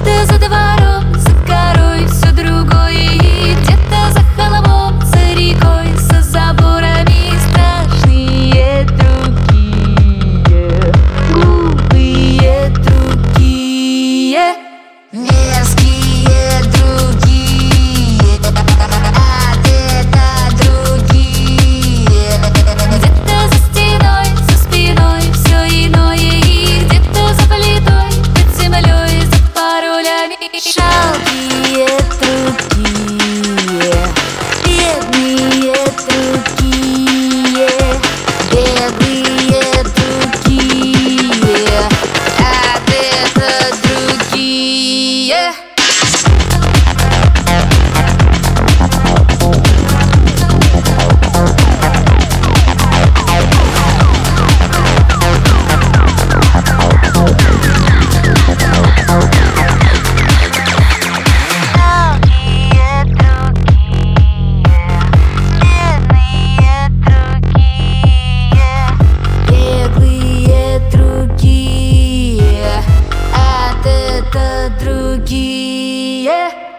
Где-то за двором, за горой все другое, и где-то за холмом, за рекой, за заборами страшные другие, глупые другие, мерзкие другие, от это другие. где-то за стеной, за спиной все иное, и где-то за плитой, под землей, за паролями. Жалкие другие, бедные другие, беглые другие, от это другие. Другие.